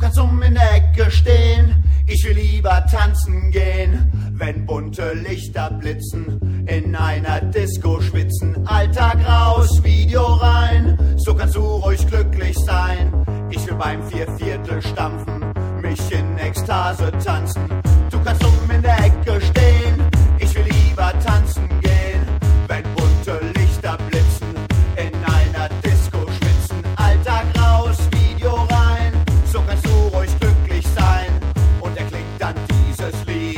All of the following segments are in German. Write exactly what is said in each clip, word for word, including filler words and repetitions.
kannst um in der Ecke stehen, ich will lieber tanzen gehen, wenn bunte Lichter blitzen, in einer Disco schwitzen, Alltag raus, Video rein, so kannst du ruhig glücklich sein, ich will beim Vierviertel stampfen, mich in Ekstase tanzen, du kannst um in der Ecke stehen, ich will lieber tanzen gehen, wenn bunte Lichter blitzen, in einer Disco schwitzen, Alltag raus, Video rein, so kannst du ruhig glücklich sein, und erklingt dann dieses Lied.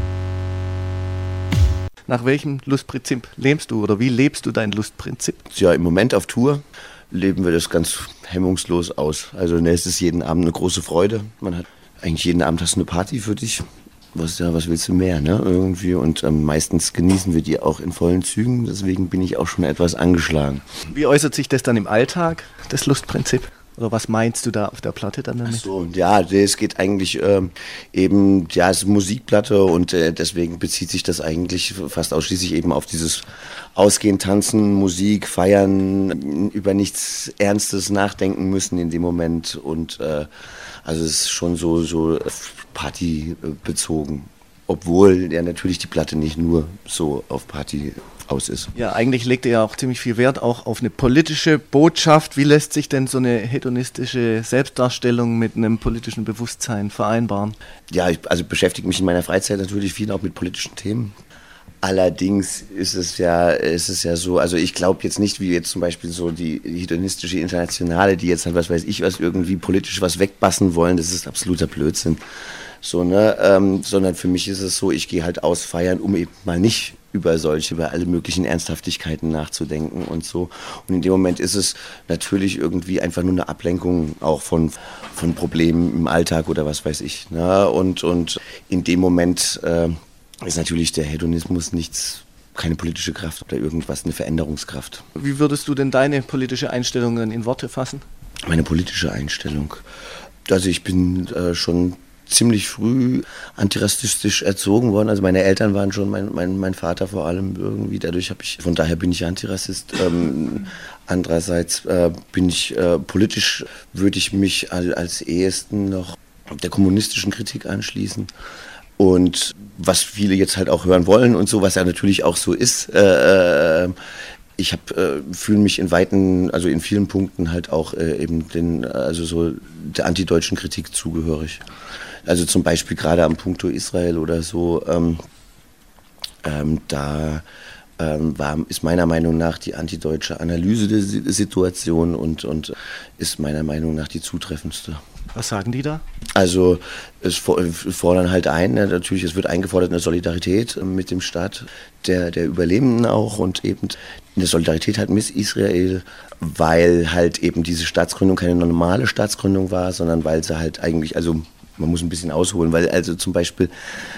Nach welchem Lustprinzip lebst du oder wie lebst du dein Lustprinzip? Ja, im Moment auf Tour leben wir das ganz hemmungslos aus. Also ne, es ist jeden Abend eine große Freude. Man hat eigentlich jeden Abend hast du eine Party für dich. Was, ja, was willst du mehr, ne? Irgendwie. Und ähm, meistens genießen wir die auch in vollen Zügen. Deswegen bin ich auch schon etwas angeschlagen. Wie äußert sich das dann im Alltag, das Lustprinzip? Oder was meinst du da auf der Platte dann damit? Ach so, ja, es geht eigentlich ähm, eben, ja, es ist Musikplatte und äh, deswegen bezieht sich das eigentlich fast ausschließlich eben auf dieses Ausgehen, Tanzen, Musik, Feiern, über nichts Ernstes nachdenken müssen in dem Moment und äh, also es ist schon so, so partybezogen. Obwohl ja natürlich die Platte nicht nur so auf Party aus ist. Ja, eigentlich legt er ja auch ziemlich viel Wert auch auf eine politische Botschaft. Wie lässt sich denn so eine hedonistische Selbstdarstellung mit einem politischen Bewusstsein vereinbaren? Ja, ich also beschäftige mich in meiner Freizeit natürlich viel auch mit politischen Themen. Allerdings ist es ja, ist es ja so, also ich glaube jetzt nicht, wie jetzt zum Beispiel so die hedonistische Internationale, die jetzt halt, was weiß ich, was irgendwie politisch was wegbassen wollen, das ist absoluter Blödsinn. So, ne, ähm, sondern für mich ist es so, ich gehe halt ausfeiern, um eben mal nicht über solche, über alle möglichen Ernsthaftigkeiten nachzudenken und so. Und in dem Moment ist es natürlich irgendwie einfach nur eine Ablenkung auch von, von Problemen im Alltag oder was weiß ich. Ne? Und, und in dem Moment äh, ist natürlich der Hedonismus nichts, keine politische Kraft oder irgendwas, eine Veränderungskraft. Wie würdest du denn deine politische Einstellung dann in Worte fassen? Meine politische Einstellung? Also ich bin äh, schon ziemlich früh antirassistisch erzogen worden. Also meine Eltern waren schon, mein, mein, mein Vater vor allem irgendwie, dadurch habe ich, von daher bin ich Antirassist. Ähm, andererseits äh, bin ich äh, politisch, würde ich mich als, als ehesten noch der kommunistischen Kritik anschließen. Und was viele jetzt halt auch hören wollen und so, was ja natürlich auch so ist, äh, ich habe äh, fühle mich in weiten, also in vielen Punkten halt auch äh, eben den, also so der antideutschen Kritik zugehörig. Also zum Beispiel gerade am Punkto Israel oder so, ähm, ähm, da ähm, war, ist meiner Meinung nach die antideutsche Analyse der Situation und, und ist meiner Meinung nach die zutreffendste. Was sagen die da? Also es fordern halt ein, natürlich, es wird eingefordert eine Solidarität mit dem Staat der, der Überlebenden auch und eben eine Solidarität halt mit Israel, weil halt eben diese Staatsgründung keine normale Staatsgründung war, sondern weil sie halt eigentlich, also man muss ein bisschen ausholen, weil also zum Beispiel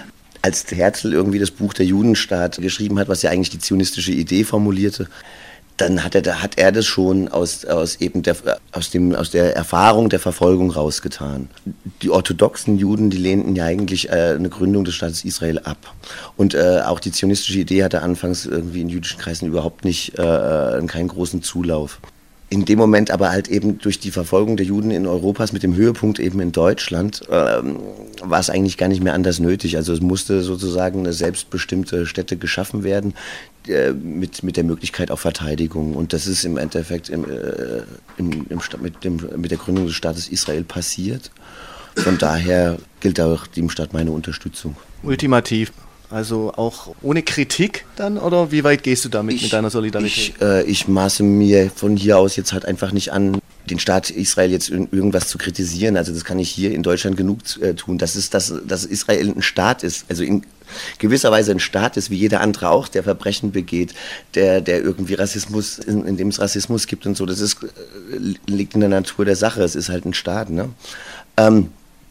als Herzl irgendwie das Buch Der Judenstaat geschrieben hat, was ja eigentlich die zionistische Idee formulierte, dann hat er, da hat er das schon aus, aus, eben der, aus, dem, aus der Erfahrung der Verfolgung rausgetan. Die orthodoxen Juden, die lehnten ja eigentlich äh, eine Gründung des Staates Israel ab. Und äh, auch die zionistische Idee hatte anfangs irgendwie in jüdischen Kreisen überhaupt nicht äh, keinen großen Zulauf. In dem Moment aber halt eben durch die Verfolgung der Juden in Europas mit dem Höhepunkt eben in Deutschland ähm, war es eigentlich gar nicht mehr anders nötig. Also es musste sozusagen eine selbstbestimmte Stätte geschaffen werden äh, mit, mit der Möglichkeit auf Verteidigung. Und das ist im Endeffekt im, äh, im, im Sta- mit, dem, mit der Gründung des Staates Israel passiert. Von daher gilt auch dem Staat meine Unterstützung. Ultimativ. Also auch ohne Kritik dann, oder wie weit gehst du damit ich, mit deiner Solidarität? Ich, äh, ich maße mir von hier aus jetzt halt einfach nicht an, den Staat Israel jetzt in irgendwas zu kritisieren. Also das kann ich hier in Deutschland genug äh, tun. Das ist, dass, dass Israel ein Staat ist, also in gewisser Weise ein Staat ist, wie jeder andere auch, der Verbrechen begeht, der, der irgendwie Rassismus, in, in dem es Rassismus gibt und so. Das ist, äh, liegt in der Natur der Sache. Es ist halt ein Staat, ne? Ähm,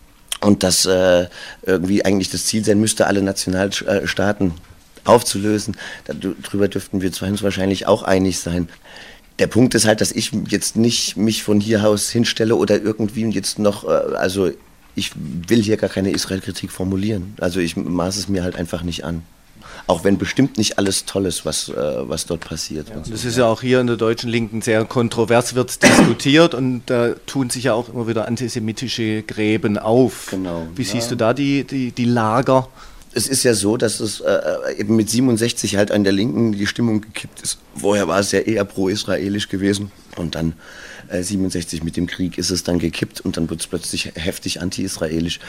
Und dass äh, irgendwie eigentlich das Ziel sein müsste, alle Nationalstaaten aufzulösen. Darüber dürften wir uns wahrscheinlich auch einig sein. Der Punkt ist halt, dass ich jetzt nicht mich von hier aus hinstelle oder irgendwie jetzt noch, äh, also ich will hier gar keine Israel-Kritik formulieren. Also ich maße es mir halt einfach nicht an. Auch wenn bestimmt nicht alles toll ist, was, äh, was dort passiert. Ja, das ist ja auch hier in der deutschen Linken sehr kontrovers, wird diskutiert und da tun sich ja auch immer wieder antisemitische Gräben auf. Genau. Wie ja. siehst du da die, die, die Lager? Es ist ja so, dass es äh, eben mit siebenundsechzig halt an der Linken die Stimmung gekippt ist. Vorher war es ja eher pro-israelisch gewesen und dann äh, siebenundsechzig mit dem Krieg ist es dann gekippt und dann wird es plötzlich heftig anti-israelisch.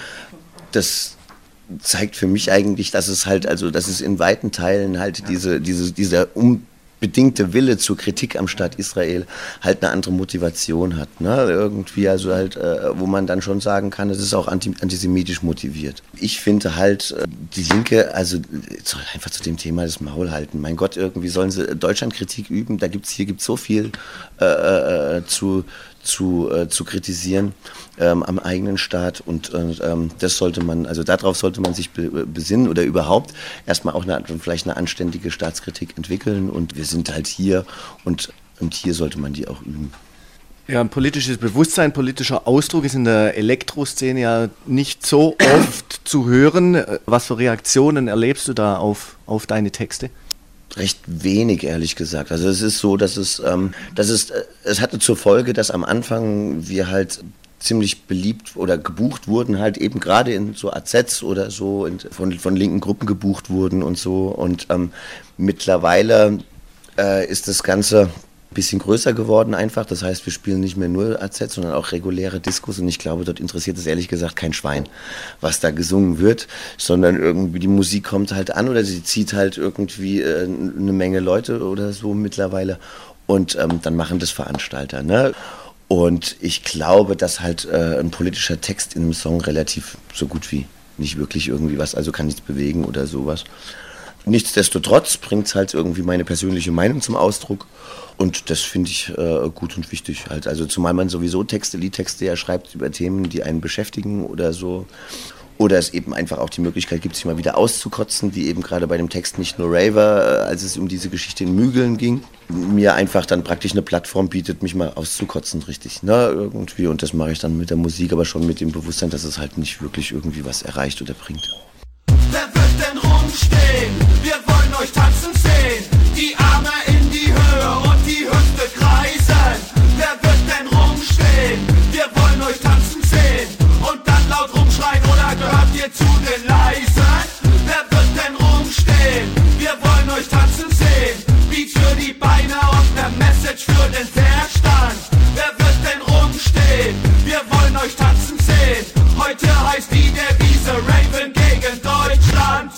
Das zeigt für mich eigentlich, dass es halt, also dass es in weiten Teilen halt diese, diese, dieser unbedingte Wille zur Kritik am Staat Israel halt eine andere Motivation hat, ne? Irgendwie, also halt, äh, wo man dann schon sagen kann, es ist auch anti- antisemitisch motiviert. Ich finde halt, äh, die Linke, also soll einfach zu dem Thema das Maul halten. Mein Gott, irgendwie sollen sie Deutschlandkritik üben, da gibt's hier gibt's so viel äh, äh, zu zu, äh, zu kritisieren ähm, am eigenen Staat und ähm, das sollte man, also darauf sollte man sich be- besinnen oder überhaupt erstmal auch eine, vielleicht eine anständige Staatskritik entwickeln und wir sind halt hier und, und hier sollte man die auch üben. Ja, ein politisches Bewusstsein, politischer Ausdruck ist in der Elektroszene ja nicht so oft zu hören. Was für Reaktionen erlebst du da auf, auf deine Texte? Recht wenig, ehrlich gesagt. Also es ist so, dass es, ähm, dass es, äh, es hatte zur Folge, dass am Anfang wir halt ziemlich beliebt oder gebucht wurden, halt eben gerade in so A Zs oder so in, von, von linken Gruppen gebucht wurden und so. Und ähm, mittlerweile äh, ist das Ganze ein bisschen größer geworden einfach. Das heißt, wir spielen nicht mehr nur A Z, sondern auch reguläre Diskos und ich glaube, dort interessiert es ehrlich gesagt kein Schwein, was da gesungen wird, sondern irgendwie die Musik kommt halt an oder sie zieht halt irgendwie äh, eine Menge Leute oder so mittlerweile und ähm, dann machen das Veranstalter, ne? Und ich glaube, dass halt äh, ein politischer Text in einem Song relativ so gut wie nicht wirklich irgendwie was, also kann nichts bewegen oder sowas. Nichtsdestotrotz bringt es halt irgendwie meine persönliche Meinung zum Ausdruck und das finde ich äh, gut und wichtig halt. Also zumal man sowieso Texte, Liedtexte ja schreibt über Themen, die einen beschäftigen oder so. Oder es eben einfach auch die Möglichkeit gibt, sich mal wieder auszukotzen, die eben gerade bei dem Text Nicht nur Raver, als es um diese Geschichte in Mügeln ging, mir einfach dann praktisch eine Plattform bietet, mich mal auszukotzen, richtig, ne, irgendwie. Und das mache ich dann mit der Musik, aber schon mit dem Bewusstsein, dass es halt nicht wirklich irgendwie was erreicht oder bringt. Wer wird denn rumstehen? Wir wollen euch tanzen sehen. Die Arme in die Höhe und die Hüfte kreisen. Wer wird denn rumstehen? Wir wollen euch tanzen sehen. Und dann laut rumschreien oder gehört ihr zu den Leisen? Wer wird denn rumstehen? Wir wollen euch tanzen sehen. Beats für die Beine und ne Message für den Verstand. Wer wird denn rumstehen? Wir wollen euch tanzen sehen. Heute heißt die Devise Raven gegen Deutschland.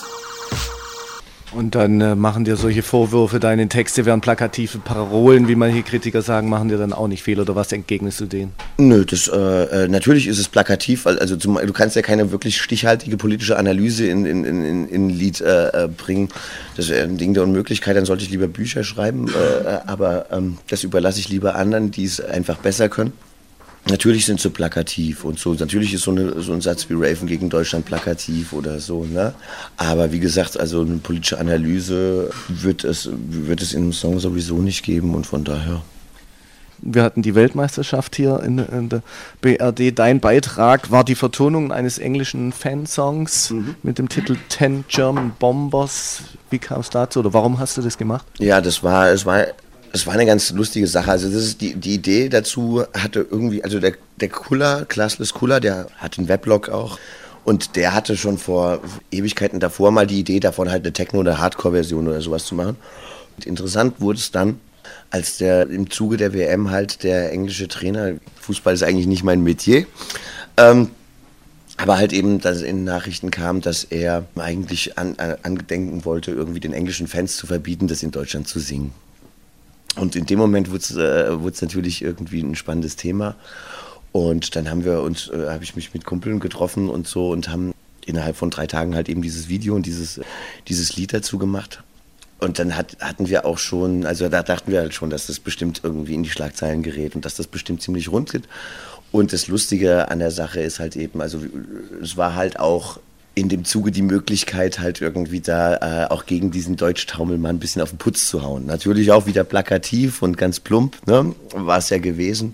Und dann äh, machen dir solche Vorwürfe, deine Texte wären plakative Parolen, wie manche Kritiker sagen, machen dir dann auch nicht fehl, oder was entgegnest du denen? Nö, das, äh, natürlich ist es plakativ, also zum, du kannst ja keine wirklich stichhaltige politische Analyse in, in, in, in ein Lied äh, bringen. Das wäre ein Ding der Unmöglichkeit, dann sollte ich lieber Bücher schreiben, äh, aber ähm, das überlasse ich lieber anderen, die es einfach besser können. Natürlich sind sie plakativ und so. Natürlich ist so, eine, so ein Satz wie Raven gegen Deutschland plakativ oder so, ne? Aber wie gesagt, also eine politische Analyse wird es, wird es in einem Song sowieso nicht geben und von daher. Wir hatten die Weltmeisterschaft hier in, in der B R D. Dein Beitrag war die Vertonung eines englischen Fansongs mhm. mit dem Titel Ten German Bombers. Wie kam es dazu oder warum hast du das gemacht? Ja, das war, es war... Es war eine ganz lustige Sache. Also das ist die, die Idee dazu hatte irgendwie, also der, der Kuller, Classless Kuller, der hat einen Weblog auch und der hatte schon vor Ewigkeiten davor mal die Idee davon, halt eine Techno- oder Hardcore-Version oder sowas zu machen. Und interessant wurde es dann, als der im Zuge der W M halt der englische Trainer, Fußball ist eigentlich nicht mein Metier, ähm, aber halt eben, dass in Nachrichten kam, dass er eigentlich an, an, angedenken wollte, irgendwie den englischen Fans zu verbieten, das in Deutschland zu singen. Und in dem Moment wurde es äh, natürlich irgendwie ein spannendes Thema. Und dann haben wir uns, äh, habe ich mich mit Kumpeln getroffen und so und haben innerhalb von drei Tagen halt eben dieses Video und dieses, dieses Lied dazu gemacht. Und dann hat, hatten wir auch schon, also da dachten wir halt schon, dass das bestimmt irgendwie in die Schlagzeilen gerät und dass das bestimmt ziemlich rund geht. Und das Lustige an der Sache ist halt eben, also es war halt auch in dem Zuge die Möglichkeit, halt irgendwie da äh, auch gegen diesen Deutschtaumel mal ein bisschen auf den Putz zu hauen. Natürlich auch wieder plakativ und ganz plump, ne? War es ja gewesen.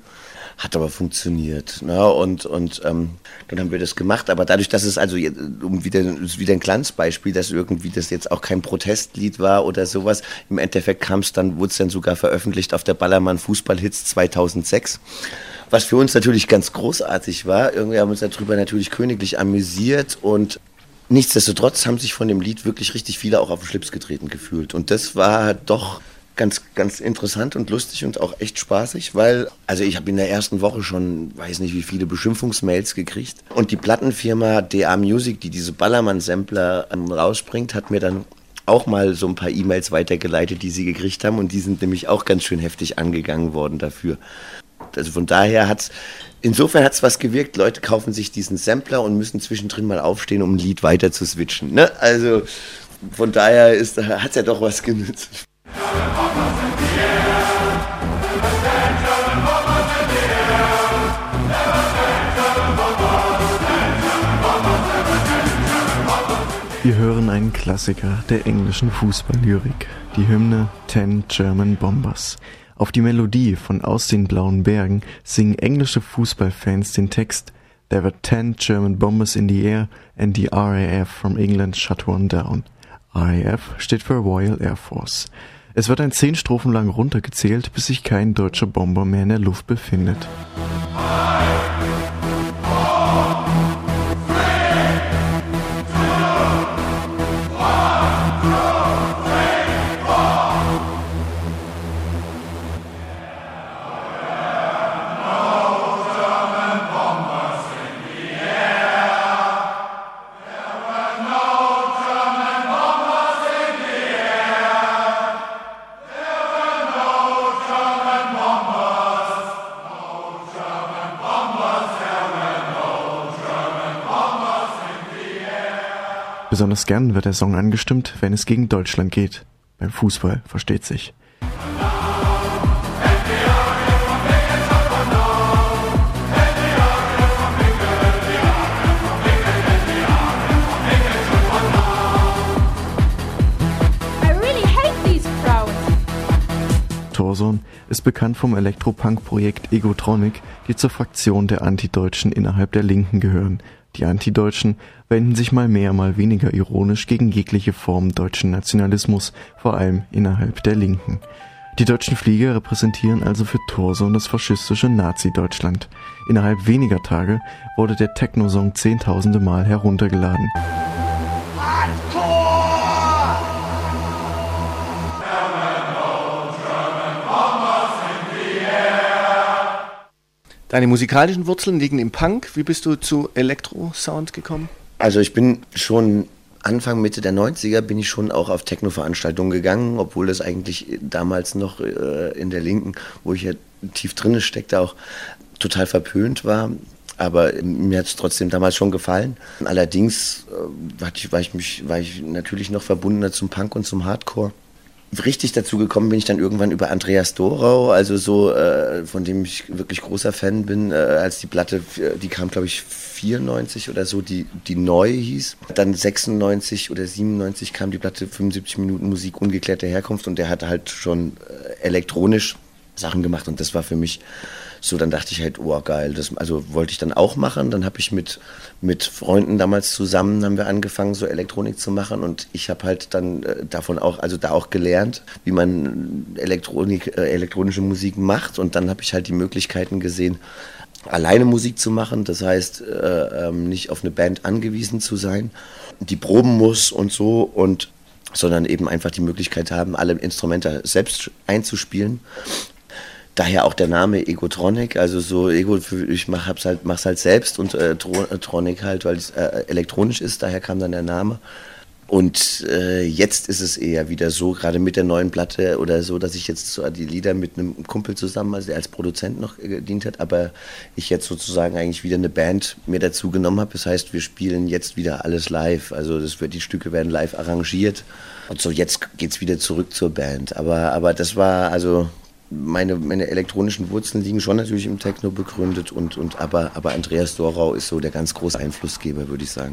Hat aber funktioniert. Ne? Und, und ähm, dann haben wir das gemacht. Aber dadurch, dass es also, um wieder, wieder ein Glanzbeispiel, dass irgendwie das jetzt auch kein Protestlied war oder sowas, im Endeffekt kam es dann, wurde es dann sogar veröffentlicht auf der Ballermann Fußballhits zweitausendsechs. Was für uns natürlich ganz großartig war. Irgendwie haben wir uns darüber natürlich königlich amüsiert und nichtsdestotrotz haben sich von dem Lied wirklich richtig viele auch auf den Schlips getreten gefühlt. Und das war doch ganz, ganz interessant und lustig und auch echt spaßig, weil, also ich habe in der ersten Woche schon, weiß nicht wie viele Beschimpfungsmails gekriegt. Und die Plattenfirma D A Music, die diese Ballermann-Sampler ähm, rausbringt, hat mir dann auch mal so ein paar E-Mails weitergeleitet, die sie gekriegt haben. Und die sind nämlich auch ganz schön heftig angegangen worden dafür. Also von daher hat's, insofern hat es was gewirkt. Leute kaufen sich diesen Sampler und müssen zwischendrin mal aufstehen, um ein Lied weiter zu switchen. Ne? Also von daher hat es ja doch was genützt. Wir hören einen Klassiker der englischen Fußballlyrik, die Hymne Ten German Bombers. Auf die Melodie von Aus den blauen Bergen singen englische Fußballfans den Text There were ten German bombers in the air and the R A F from England shut one down. R A F steht für Royal Air Force. Es wird ein zehn Strophen lang runtergezählt, bis sich kein deutscher Bomber mehr in der Luft befindet. Besonders gern wird der Song angestimmt, wenn es gegen Deutschland geht. Beim Fußball versteht sich. Torson ist bekannt vom Elektropunk-Projekt Egotronic, die zur Fraktion der Antideutschen innerhalb der Linken gehören. Die Antideutschen wenden sich mal mehr, mal weniger ironisch gegen jegliche Form deutschen Nationalismus, vor allem innerhalb der Linken. Die deutschen Flieger repräsentieren also für Torson das faschistische Nazi-Deutschland. Innerhalb weniger Tage wurde der Techno-Song zehntausende Mal heruntergeladen. Deine musikalischen Wurzeln liegen im Punk. Wie bist du zu Elektro-Sound gekommen? Also ich bin schon Anfang, Mitte der neunziger bin ich schon auch auf Techno-Veranstaltungen gegangen, obwohl das eigentlich damals noch äh, in der Linken, wo ich ja tief drin steckte, auch total verpönt war. Aber mir hat es trotzdem damals schon gefallen. Allerdings äh, war, ich, war, ich mich, war ich natürlich noch verbundener zum Punk und zum Hardcore. Richtig dazu gekommen bin ich dann irgendwann über Andreas Dorau, also so, äh, von dem ich wirklich großer Fan bin, äh, als die Platte, die kam glaube ich vierundneunzig oder so, die, die neu hieß. Dann sechsundneunzig oder siebenundneunzig kam die Platte fünfundsiebzig Minuten Musik ungeklärter Herkunft und der hat halt schon äh, elektronisch Sachen gemacht und das war für mich so, dann dachte ich halt, oh geil, das also wollte ich dann auch machen. Dann habe ich mit, mit Freunden damals zusammen, haben wir angefangen so Elektronik zu machen und ich habe halt dann äh, davon auch, also da auch gelernt, wie man Elektronik, äh, elektronische Musik macht und dann habe ich halt die Möglichkeiten gesehen, alleine Musik zu machen, das heißt äh, ähm, nicht auf eine Band angewiesen zu sein, die proben muss und so und sondern eben einfach die Möglichkeit haben, alle Instrumente selbst einzuspielen. Daher auch der Name Egotronic, also so Ego, ich mach, hab's halt, mach's halt selbst und äh, Tronic halt, weil es äh, elektronisch ist, daher kam dann der Name. Und äh, jetzt ist es eher wieder so, gerade mit der neuen Platte oder so, dass ich jetzt so die Lieder mit einem Kumpel zusammen, also der als Produzent noch gedient hat, aber ich jetzt sozusagen eigentlich wieder eine Band mir dazu genommen habe. Das heißt, wir spielen jetzt wieder alles live, also das wird, die Stücke werden live arrangiert und so jetzt geht's wieder zurück zur Band. Aber, aber das war also... Meine, meine elektronischen Wurzeln liegen schon natürlich im Techno begründet, und, und aber, aber Andreas Dorau ist so der ganz große Einflussgeber, würde ich sagen.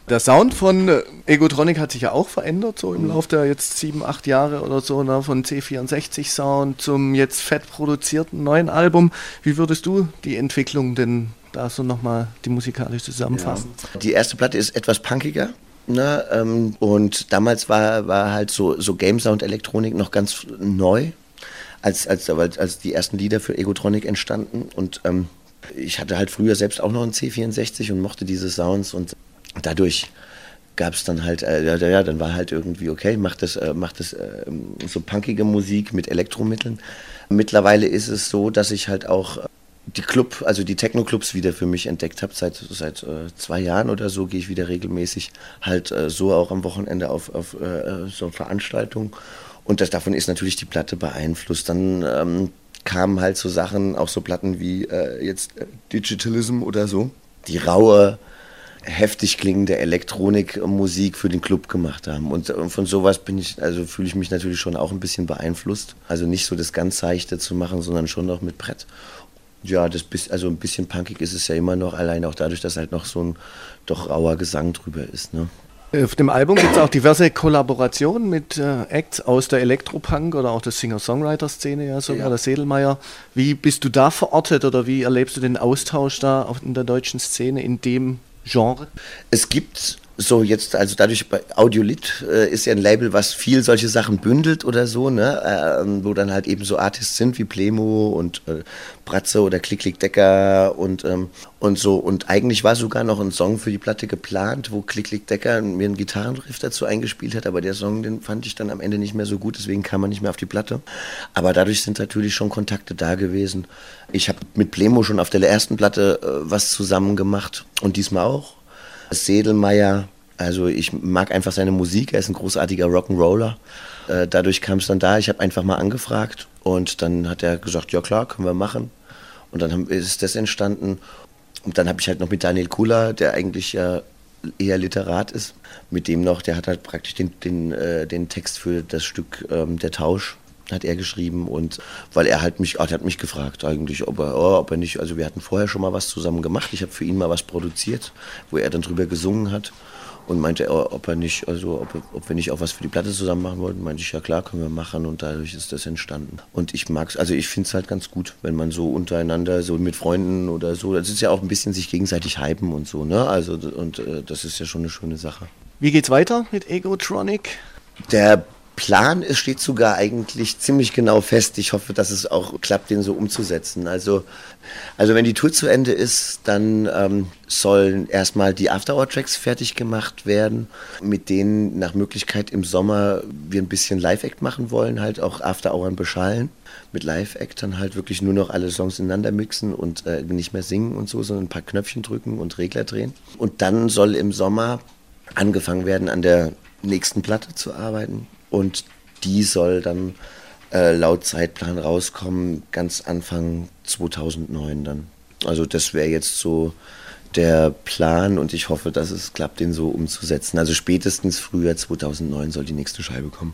Der Sound von äh, Egotronic hat sich ja auch verändert, so im mhm. Laufe der jetzt sieben, acht Jahre oder so, ne? Von C vierundsechzig Sound zum jetzt fett produzierten neuen Album. Wie würdest du die Entwicklung denn da so nochmal die musikalisch zusammenfassen? Ja. Die erste Platte ist etwas punkiger. Ne, ähm, und damals war, war halt so, so Game Sound Elektronik noch ganz neu, als, als, als die ersten Lieder für Egotronic entstanden. Und ähm, ich hatte halt früher selbst auch noch einen C vierundsechzig und mochte diese Sounds, und dadurch gab es dann halt, äh, ja, ja, dann war halt irgendwie, okay, macht das, äh, macht das äh, so punkige Musik mit Elektromitteln. Mittlerweile ist es so, dass ich halt auch die Club, also die Techno-Clubs wieder für mich entdeckt habe. Seit, seit äh, zwei Jahren oder so gehe ich wieder regelmäßig halt äh, so auch am Wochenende auf, auf äh, so Veranstaltungen. Und das, davon ist natürlich die Platte beeinflusst. Dann ähm, kamen halt so Sachen, auch so Platten wie äh, jetzt äh, Digitalism oder so, die raue, heftig klingende Elektronikmusik für den Club gemacht haben. Und äh, von sowas bin ich, also fühle ich mich natürlich schon auch ein bisschen beeinflusst. Also nicht so das ganz Seichte zu machen, sondern schon noch mit Brett. Ja, das bis, also ein bisschen punkig ist es ja immer noch, allein auch dadurch, dass halt noch so ein doch rauer Gesang drüber ist, ne? Auf dem Album gibt es auch diverse Kollaborationen mit äh, Acts aus der Elektropunk oder auch der Singer-Songwriter-Szene, ja sogar, ja. Der Sedelmeier. Wie bist du da verortet oder wie erlebst du den Austausch da auf, in der deutschen Szene in dem Genre? Es gibt so jetzt, also dadurch, bei Audiolith äh, ist ja ein Label, was viel solche Sachen bündelt oder so, ne, äh, wo dann halt eben so Artists sind wie Plemo und äh, Bratze oder Klick Klick Decker und ähm, und so. Und eigentlich war sogar noch ein Song für die Platte geplant, wo Klick Klick Decker mir einen Gitarrenriff dazu eingespielt hat, aber der Song, den fand ich dann am Ende nicht mehr so gut, deswegen kam er nicht mehr auf die Platte. Aber dadurch sind natürlich schon Kontakte da gewesen. Ich habe mit Plemo schon auf der ersten Platte äh, was zusammen gemacht und diesmal auch. Sedelmeier, also ich mag einfach seine Musik, er ist ein großartiger Rock'n'Roller. Äh, dadurch kam es dann da, ich habe einfach mal angefragt und dann hat er gesagt, ja klar, können wir machen. Und dann haben, ist das entstanden. Und dann habe ich halt noch mit Daniel Kula, der eigentlich ja eher Literat ist, mit dem noch, der hat halt praktisch den, den, äh, den Text für das Stück ähm, Der Tausch hat er geschrieben, und weil er halt mich, er hat mich gefragt eigentlich, ob er, oh, ob er nicht, also wir hatten vorher schon mal was zusammen gemacht, ich habe für ihn mal was produziert, wo er dann drüber gesungen hat und meinte, oh, ob er nicht, also ob, ob wir nicht auch was für die Platte zusammen machen wollten, meinte ich, ja klar, können wir machen, und dadurch ist das entstanden. Und ich mag's, also ich finde es halt ganz gut, wenn man so untereinander, so mit Freunden oder so, das ist ja auch ein bisschen sich gegenseitig hypen und so, ne, also und äh, das ist ja schon eine schöne Sache. Wie geht's weiter mit Egotronic? Der Plan, es steht sogar eigentlich ziemlich genau fest. Ich hoffe, dass es auch klappt, den so umzusetzen. Also, also wenn die Tour zu Ende ist, dann ähm, sollen erstmal die After-Hour-Tracks fertig gemacht werden, mit denen nach Möglichkeit im Sommer wir ein bisschen Live-Act machen wollen, halt auch After-Hours beschallen. Mit Live-Act dann halt wirklich nur noch alle Songs ineinander mixen und äh, nicht mehr singen und so, sondern ein paar Knöpfchen drücken und Regler drehen. Und dann soll im Sommer angefangen werden, an der nächsten Platte zu arbeiten. Und die soll dann äh, laut Zeitplan rauskommen, ganz Anfang zweitausendneun dann. Also das wäre jetzt so der Plan, und ich hoffe, dass es klappt, den so umzusetzen. Also spätestens Frühjahr zweitausendneun soll die nächste Scheibe kommen.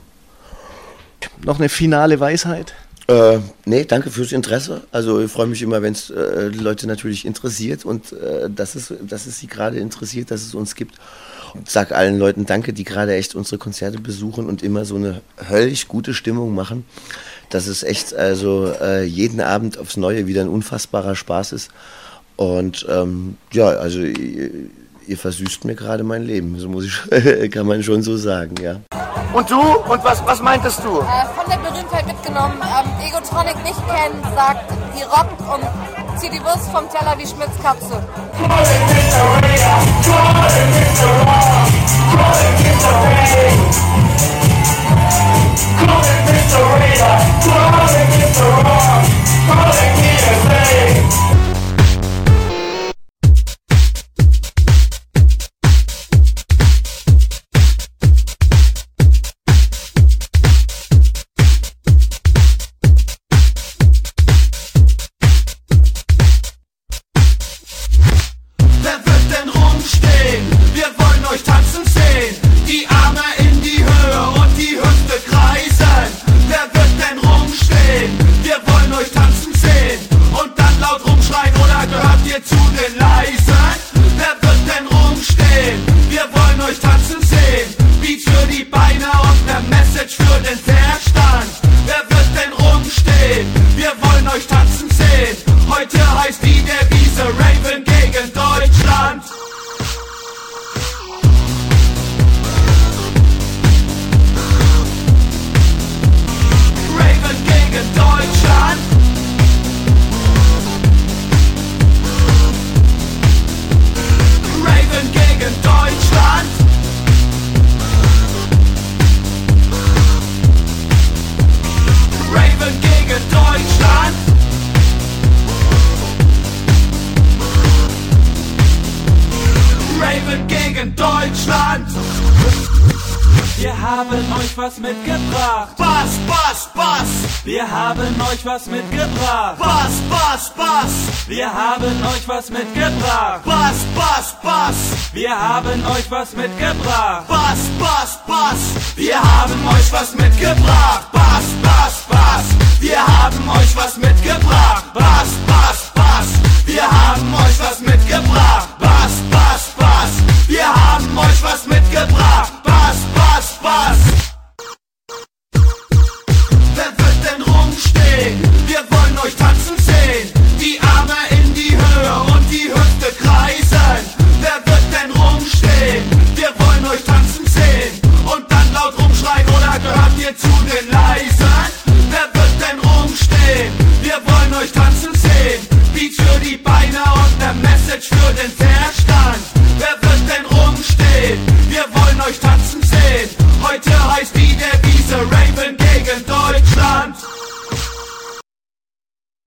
Noch eine finale Weisheit? Äh, nee, danke fürs Interesse. Also ich freue mich immer, wenn es äh, die Leute natürlich interessiert, und äh, dass, es, dass es sie gerade interessiert, dass es uns gibt. Ich sage allen Leuten danke, die gerade echt unsere Konzerte besuchen und immer so eine höllisch gute Stimmung machen. Dass es echt also äh, jeden Abend aufs Neue wieder ein unfassbarer Spaß ist. Und ähm, ja, also ihr, ihr versüßt mir gerade mein Leben, so muss ich, kann man schon so sagen, ja. Und du? Und was, was meintest du? Äh, von der Berühmtheit mitgenommen, ähm, Egotronic nicht kennt, sagt, die rockt und zieht die Wurst vom Teller wie Schmitz Katze. Wer wird denn gegen Deutschland. Wir haben euch was mitgebracht. Bass, Bass, Bass. Wir haben euch was mitgebracht. Bass, Bass, Bass. Wir haben euch was mitgebracht. Bass, Bass, Bass. Wir haben euch was mitgebracht. Bass, Bass, Bass. Wir haben euch was mitgebracht. Bass, Bass, Bass. Wir haben euch was mitgebracht. Bass, Bass, Bass. Wir haben euch was mitgebracht. Bass, Bass, Bass. Wir haben euch was mitgebracht. Bass, Bass, Bass. Wer wird denn rumstehen? Wir wollen euch tanzen sehen. Die Arme in die Höhe und die Hüfte kreisen. Wer wird denn rumstehen? Wir wollen euch tanzen sehen. Und dann laut rumschreien oder gehört ihr zu den Leisen? Wer wird denn rumstehen? Wir wollen euch tanzen sehen. Beats für die Beine und ne Message für den Verstand. Wer wird denn rumstehen? Wir wollen euch tanzen sehen.